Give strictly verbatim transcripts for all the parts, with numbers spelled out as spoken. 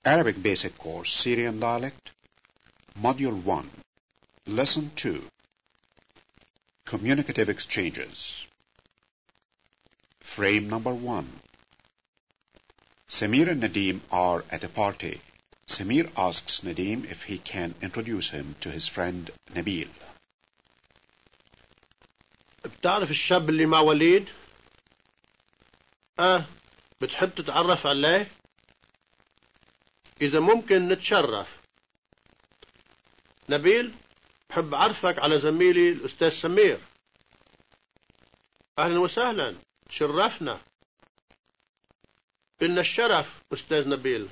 Arabic Basic Course, Syrian Dialect, Module one, Lesson two, Communicative Exchanges. Frame number one. Samir and Nadeem are at a party. Samir asks Nadeem if he can introduce him to his friend Nabil. بتعرف الشاب اللي مع وليد؟ اه بتحب تتعرف عليه؟ إذا ممكن نتشرف. نبيل بحب أعرفك على زميلي الأستاذ سمير. أهلا وسهلا، تشرفنا. إلنا الشرف أستاذ نبيل.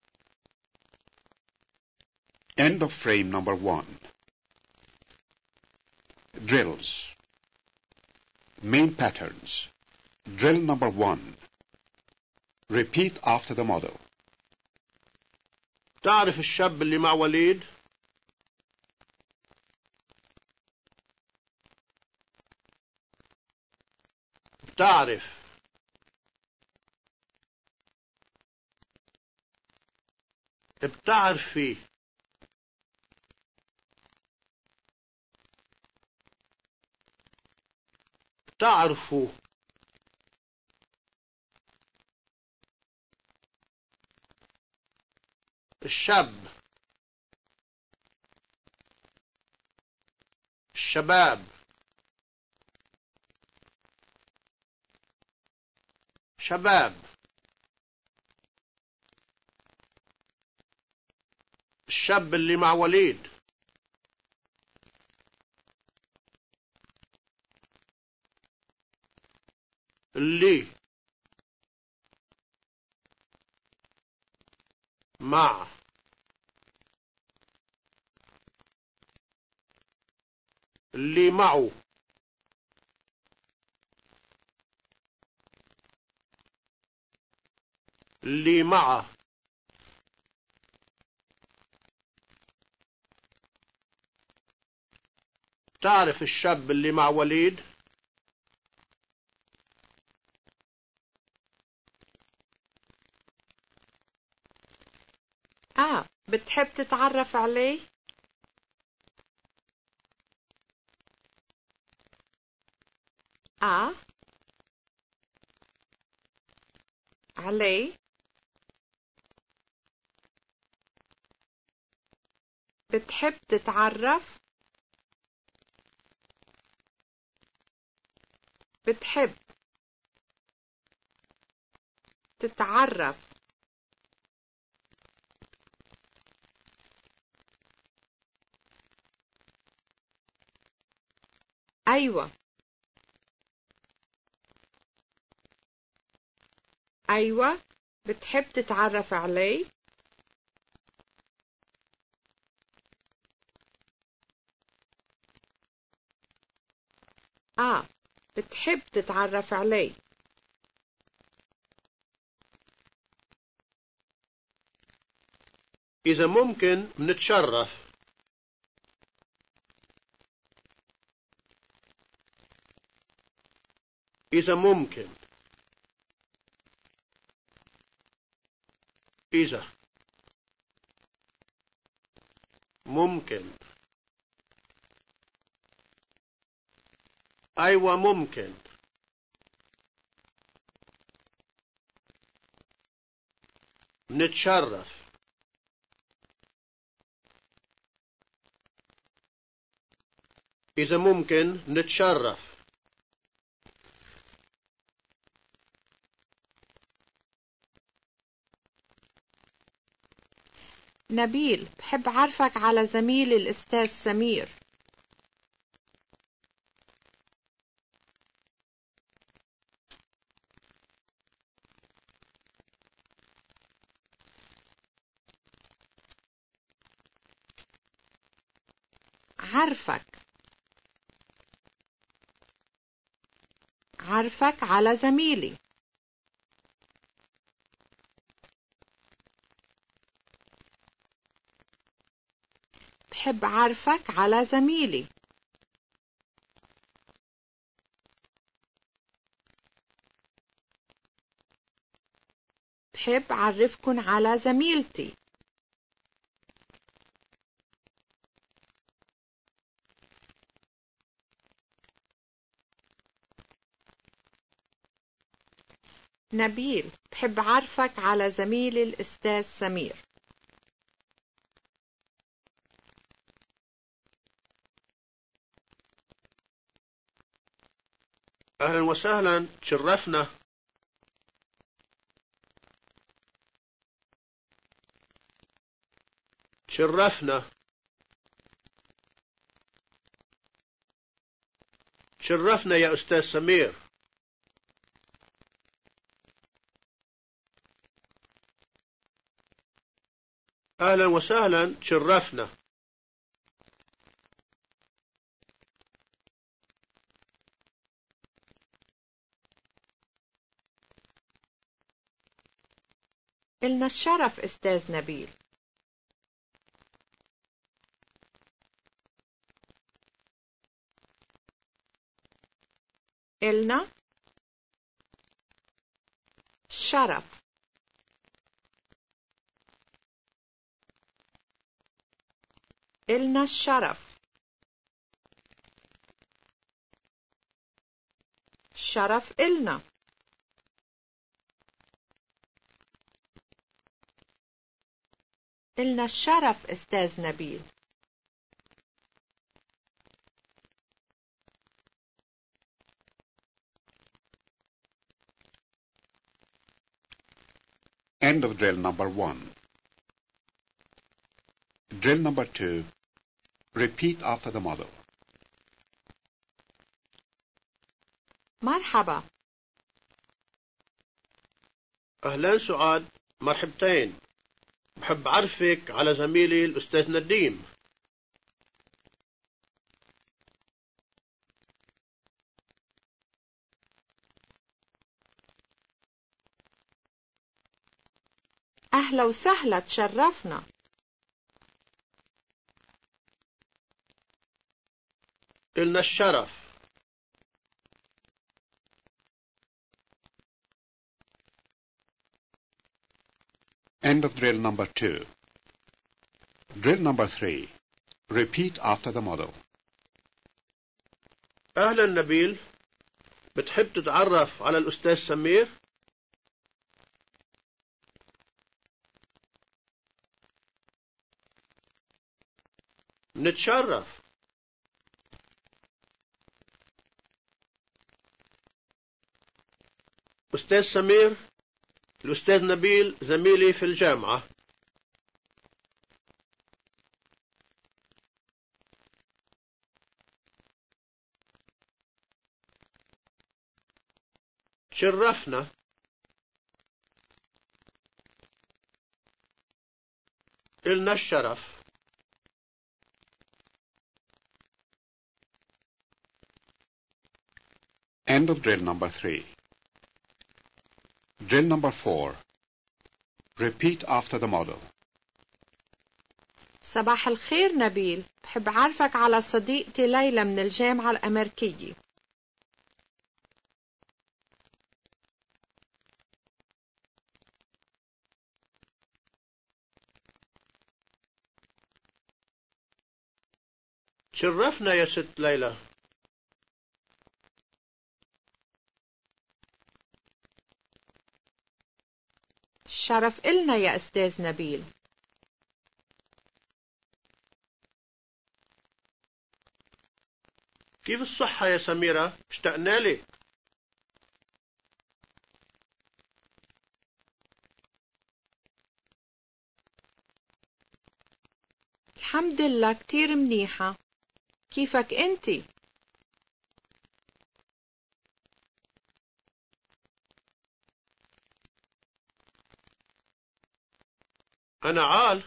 End of frame number one. Drills. Main patterns. Drill number one. Repeat after the model. تعرف الشاب اللي مع وليد؟ تعرف. بتعرفي. تعرفوا. الشاب. الشباب. شباب. الشاب اللي مع وليد. اللي مع اللي معه اللي معه تعرف الشاب اللي مع وليد؟ آه بتحب تتعرف عليه؟ آه عليه؟ بتحب تتعرف؟ بتحب تتعرف. أيوة. أيوة بتحب تتعرف عليه؟ آه بتحب تتعرف عليه. إذا ممكن نتشرف. إذا ممكن. إذا ممكن. أيوة ممكن. نتشرف. إذا ممكن نتشرف. نبيل بحب عرفك على زميلي الأستاذ سمير. عرفك. عرفك على زميلي. بحب عرفك على زميلي. بحب أعرفكن على زميلتي. نبيل بحب أعرفك على زميلي الأستاذ سمير. أهلا وسهلا، تشرفنا. تشرفنا تشرفنا يا أستاذ سمير. أهلا وسهلا، تشرفنا. إلنا الشرف أستاذ نبيل. إلنا شرف. إلنا الشرف. شرف إلنا. إلنا الشرف أستاذ نبيل. End of drill number one. Drill number two. Repeat after the model. مرحبا. أهلا سعاد، مرحبتين. بحب أعرفك على زميلي الأستاذ نديم. أهلا وسهلا، تشرفنا. إلنا الشرف. End of drill number two. Drill number three. Repeat after the model. أهلا نبيل، بتحب تتعرف على الأستاذ سمير؟ نتشرف. أستاذ سمير، الأستاذ نبيل زميلي في الجامعة. تشرفنا. إلنا الشرف. End of drill number three. Drill number four. Repeat after the model. صباح الخير نبيل، بحب أعرفك على صديقتي ليلى من الجامعة الأمريكية. تشرفنا يا ست ليلى. الشرف إلنا يا أستاذ نبيل. كيف الصحة يا سميرة؟ اشتقنا لك. الحمد لله كتير منيحة. كيفك أنتي؟ أنا عال.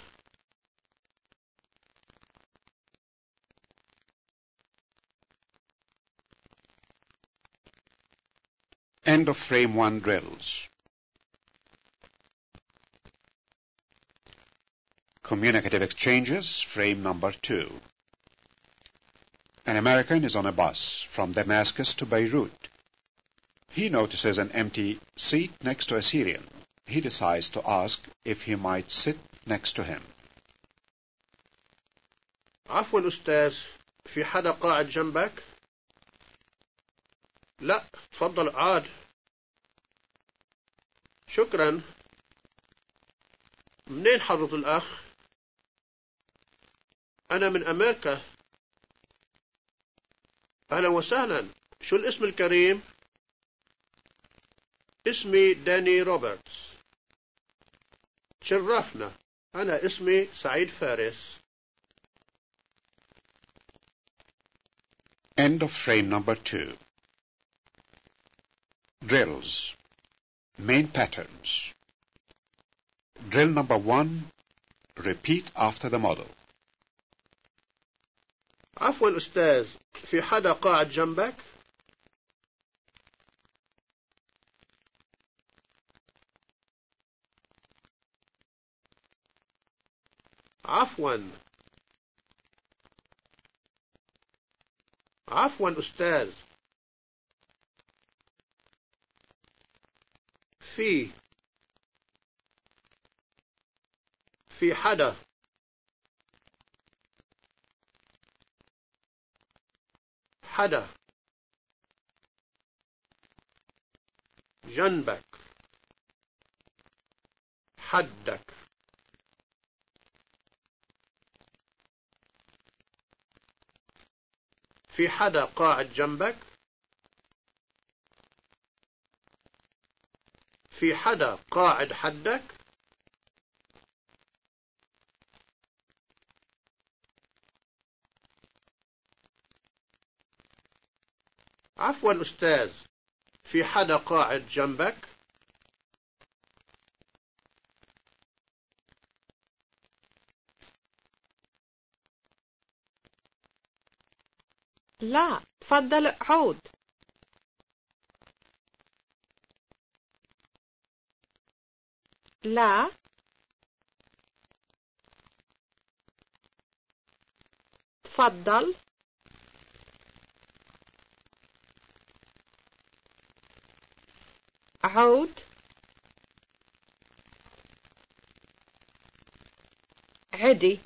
End of frame one drills. Communicative exchanges, frame number two. An American is on a bus from Damascus to Beirut. He notices an empty seat next to a Syrian. he decides to ask if he might sit next to him. عفوا أستاذ، في حدا قاعد جنبك؟ لا، تفضل اقعد. شكرا. منين حضرة الأخ؟ أنا من أمريكا. أهلا وسهلا، شو الاسم الكريم؟ اسمي داني روبرتس. تشرفنا، أنا اسمي سعيد فارس. End of frame number two. Drills. Main patterns. Drill number one. Repeat after the model. عفوا أستاذ، في حدا قاعد جنبك؟ عفوا. عفوا أستاذ. في في حدا. حدا. جنبك. حدك. في حدا قاعد جنبك؟ في حدا قاعد حدك؟ عفوا أستاذ، في حدا قاعد جنبك؟ لا، تفضل اقعد. لا. تفضل. عود. عدي.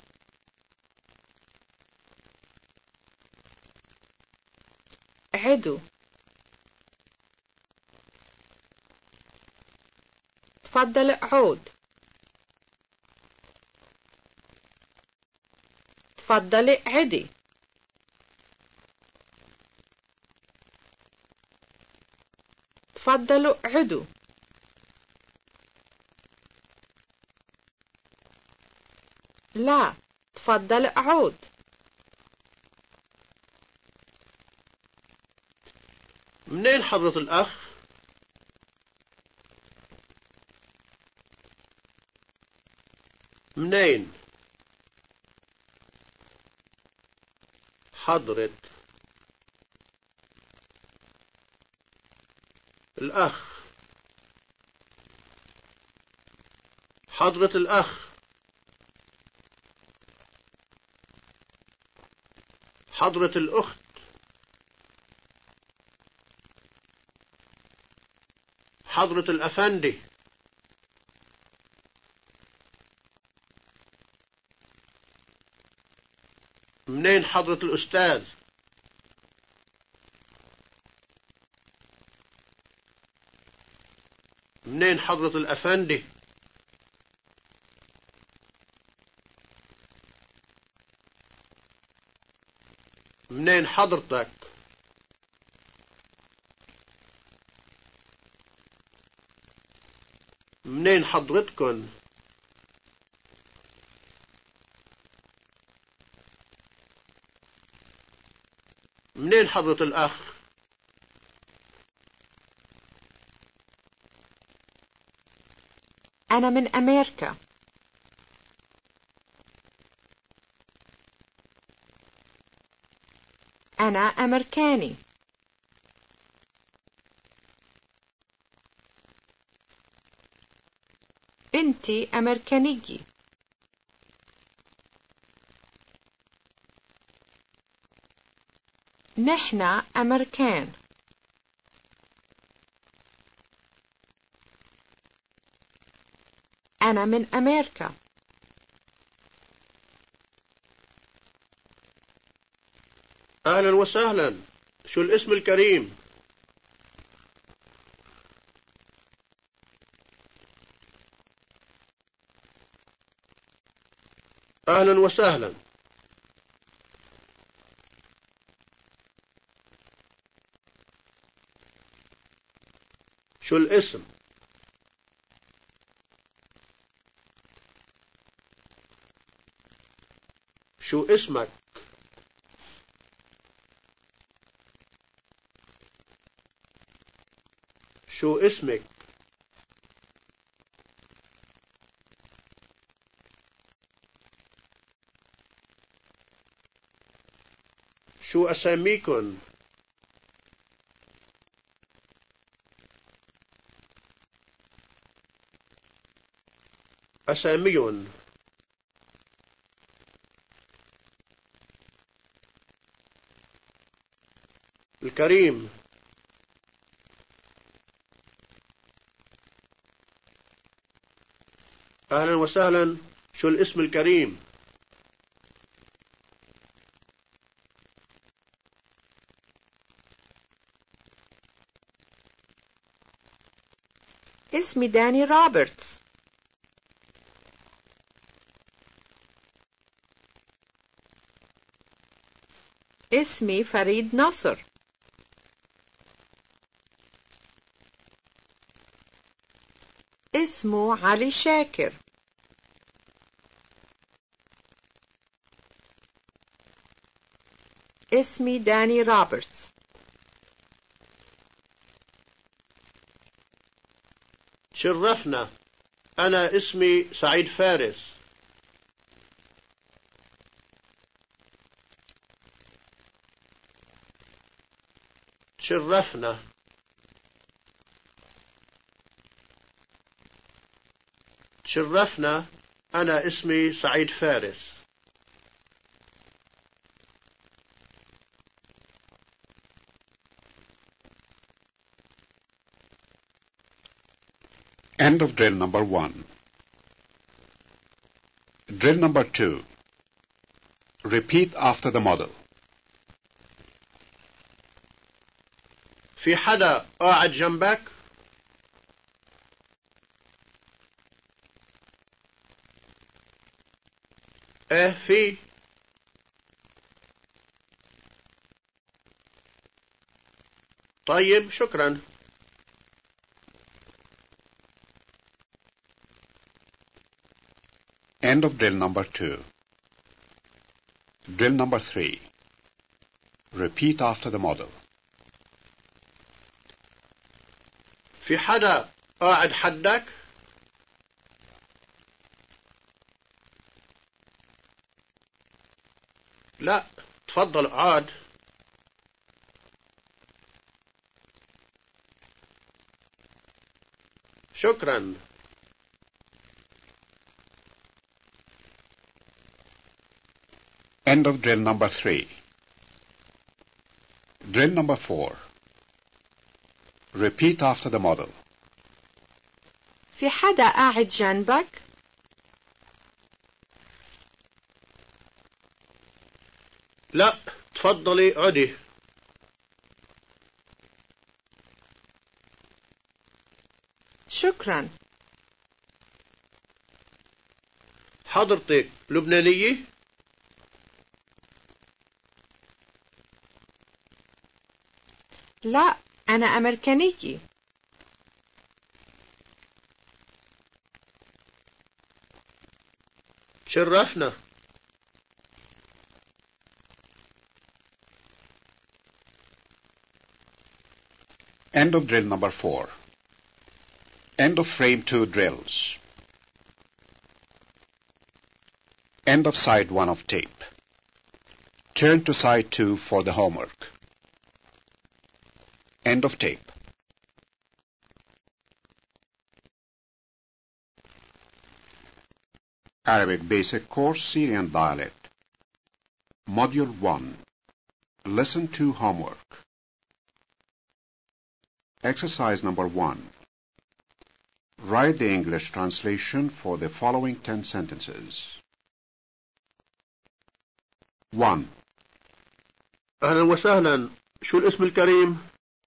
عدو. تفضل اقعد. تفضلي عدي. تفضلوا عدو. لا، تفضل اقعد. منين حضرة الأخ؟ منين؟ حضرة الأخ. حضرة الأخ. حضرة الأخت. حضرة الأفندي. منين حضرة الأستاذ؟ منين حضرة الأفندي؟ منين حضرتك؟ منين حضرتكن؟ منين حضرة الأخ؟ أنا من أمريكا. أنا أمريكاني. أنتي أمريكانية. نحنا أمريكان. أنا من أمريكا. أهلا وسهلا، شو الاسم الكريم؟ أهلا وسهلا. شو الاسم؟ شو اسمك؟ شو اسمك؟ شو أساميكن؟ أساميون. الكريم. أهلا وسهلا، شو الاسم الكريم؟ اسمي داني روبرتس. اسمي فريد نصر. اسمه علي شاكر. اسمي داني روبرتس. شرفنا، أنا اسمي سعيد فارس. شرفنا. شرفنا، أنا اسمي سعيد فارس. End of drill number one. Drill number two. Repeat after the model. في حدا قاعد جنبك؟ ايه في. طيب شكرا. End of drill number two. Drill number three. Repeat after the model. في حدا قاعد حدك؟ لا، تفضل اقعد. شكرا. End of drill number three. Drill number four. Repeat after the model. في حدا قاعد جنبك؟ لا، تفضلي اقعدي. شكرا. حضرتك لبنانية؟ لا، أنا أمريكانية. شرفنا. End of drill number four. End of frame two drills. End of side one of tape. Turn to side two for the homework. End of tape. Arabic Basic Course, Syrian Dialect. Module one. Lesson two Homework. Exercise number one. Write the English translation for the following ten sentences. one. أهلا وسهلا، شو الاسم الكريم؟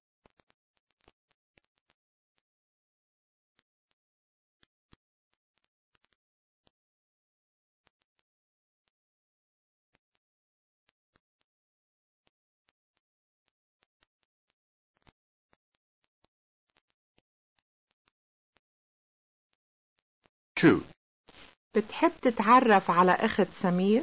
two. بتحب تتعرف على أخت سمير؟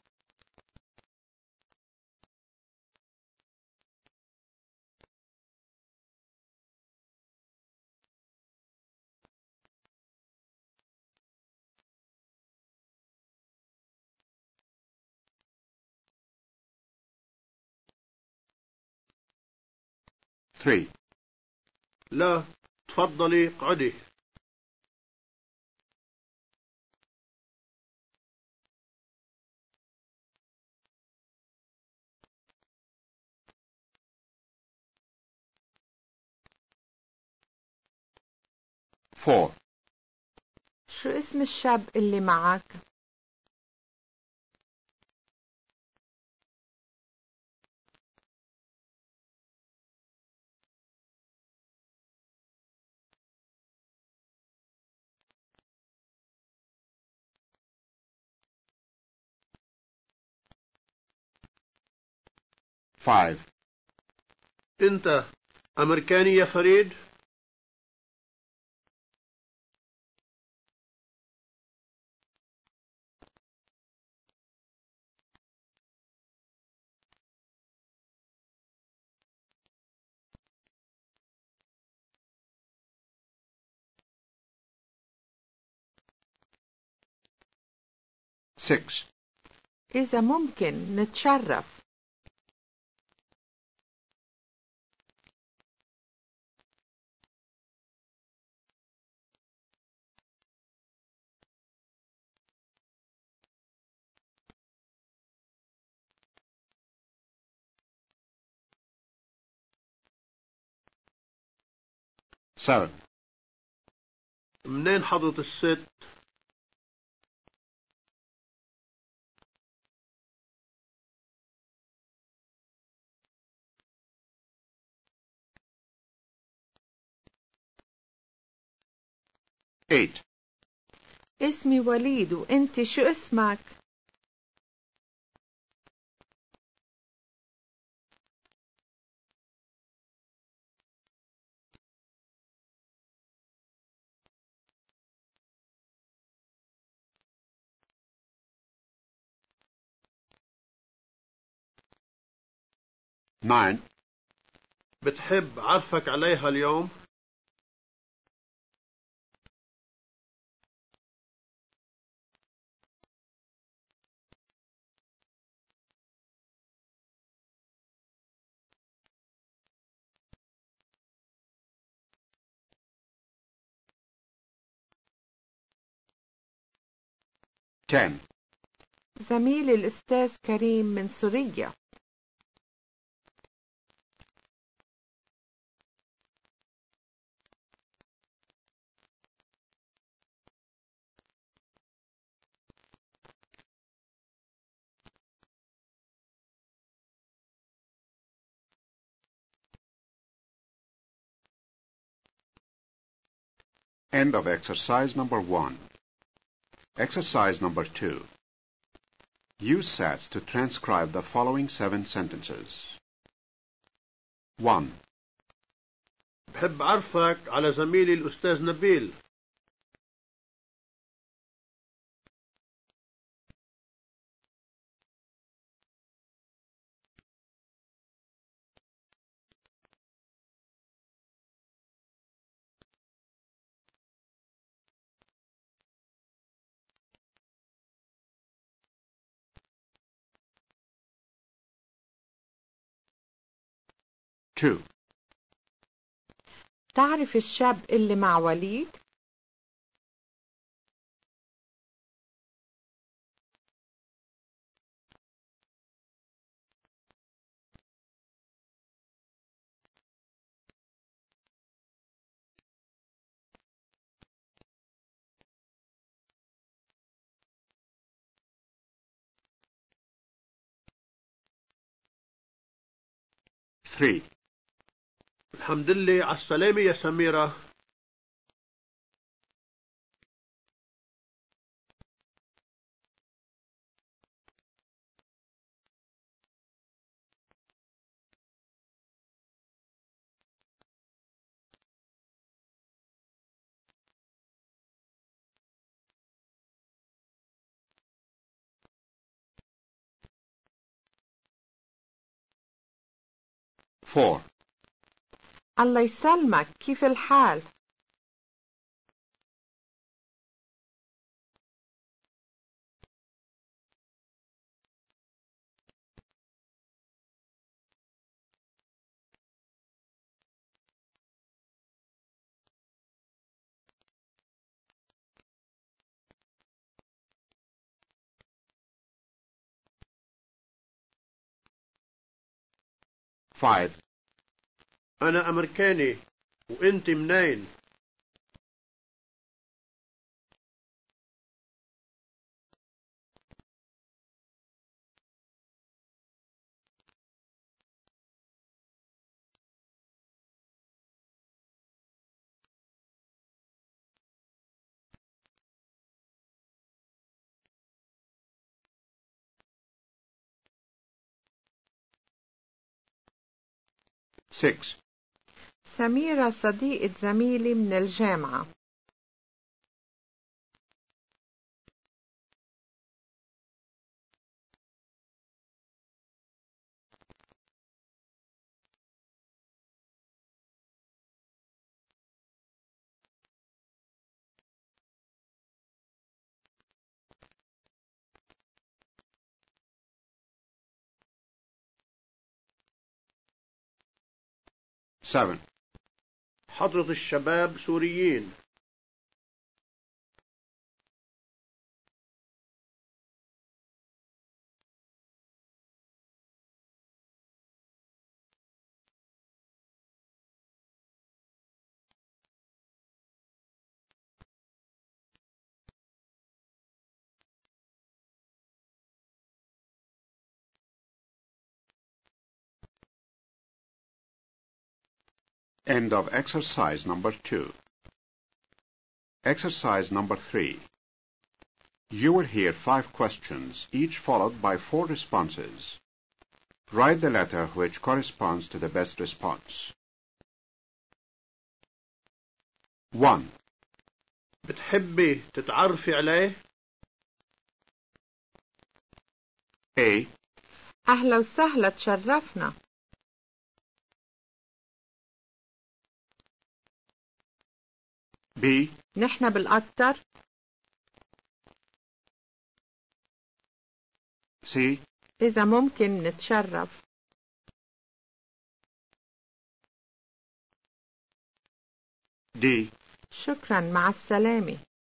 three. لا، تفضلي اقعدي. four. شو اسم الشاب اللي معك؟ five. أنت أمريكاني يا فريد؟ six. إذا ممكن نتشرف. seven. منين حضرة الست؟ eight. اسمي وليد، وانت شو اسمك؟ nine. بتحب عرفك عليها اليوم؟ ten. زميلي الأستاذ كريم من سوريا. End of exercise number one. Exercise number two. Use sets to transcribe the following seven sentences. one. بحب عرفك على زميلي الأستاذ نبيل. two. تعرف الشاب اللي مع وليد؟ three. الحمد لله على السلامة يا سميرة. four. الله يسلمك، كيف الحال؟ five. أنا أمريكاني، وأنت منين؟ six. سميرة صديقة زميلي من الجامعة. seven. حضرة الشباب سوريين. End of exercise number two. Exercise number three. You will hear five questions, each followed by four responses. Write the letter which corresponds to the best response. one. بتحبي تتعرفي عليه؟ A. أهلا وسهلا، تشرفنا. B. نحن بالأكتر. C. إذا ممكن نتشرف. D. شكرا، مع السلامة.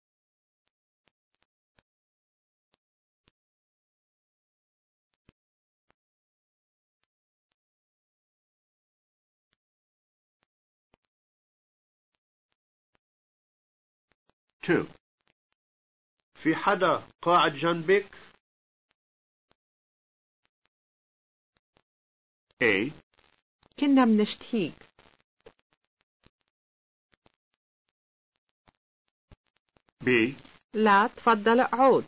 two. في حدا قاعد جنبك؟ A. كنا منشتهيك. B. لا، تفضل اقعد.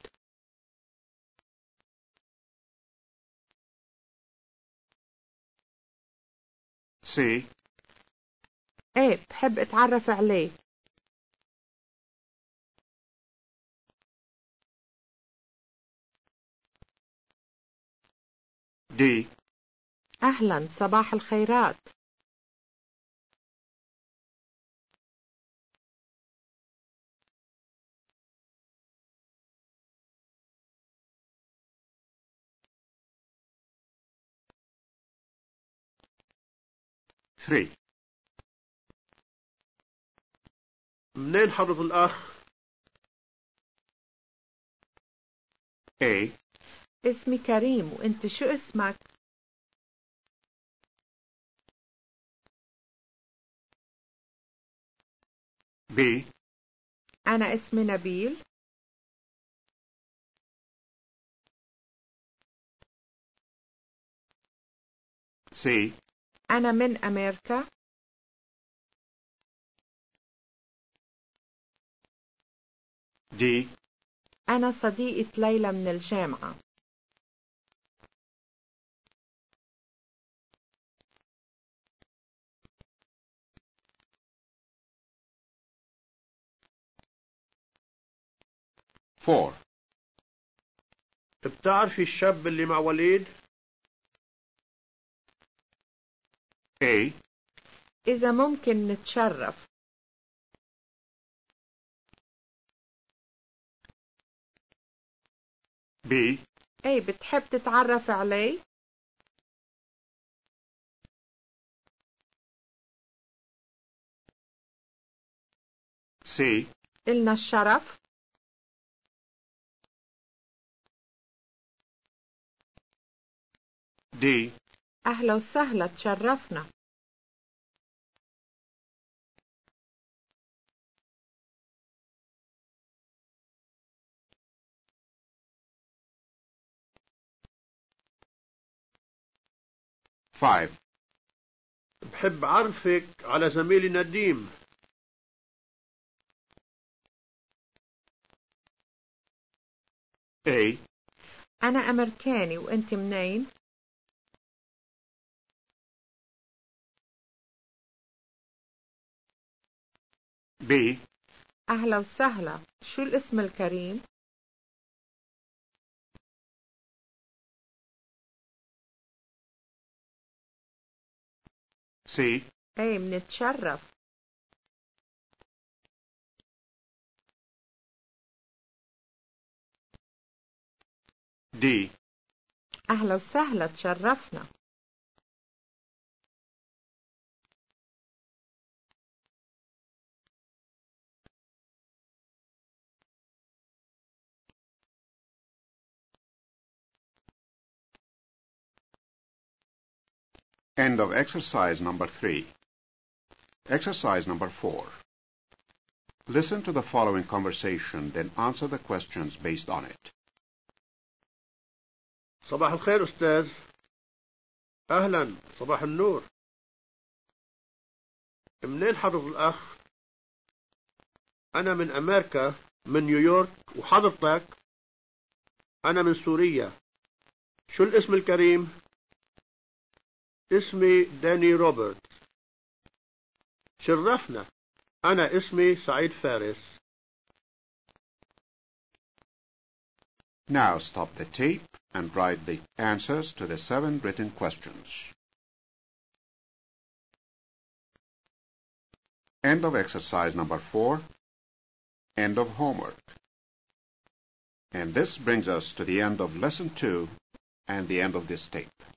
C. ايه، بحب اتعرف عليه. D. أهلا، صباح الخيرات. three. منين حضرة الأخ؟ A. اسمي كريم، وانت شو اسمك؟ B. أنا اسمي نبيل. C. أنا من أمريكا. D. أنا صديقة ليلى من الجامعة. four. بتعرفي الشاب اللي مع وليد؟ A. إذا ممكن نتشرف. B. أي بتحب تتعرف علي؟ C. إلنا الشرف. D. أهلا وسهلا تشرفنا. five. بحب أعرفك على زميلي نديم. A. أنا أمريكاني وأنت منين؟ B. أهلا وسهلا، شو الاسم الكريم؟ C. أي منتشرف. D. أهلا وسهلا تشرفنا. End of exercise number three. Exercise number four. Listen to the following conversation, then answer the questions based on it. صباح الخير أستاذ. أهلا، صباح النور. منين حضرتك الأخ؟ أنا من أمريكا، من نيويورك. وحضرتك؟ أنا من سوريا. شو الاسم الكريم؟ اسمي داني روبرت. شرفنا. أنا اسمي سعيد فارس. Now stop the tape and write the answers to the seven written questions. End of exercise number four. End of homework. And this brings us to the end of lesson two and the end of this tape.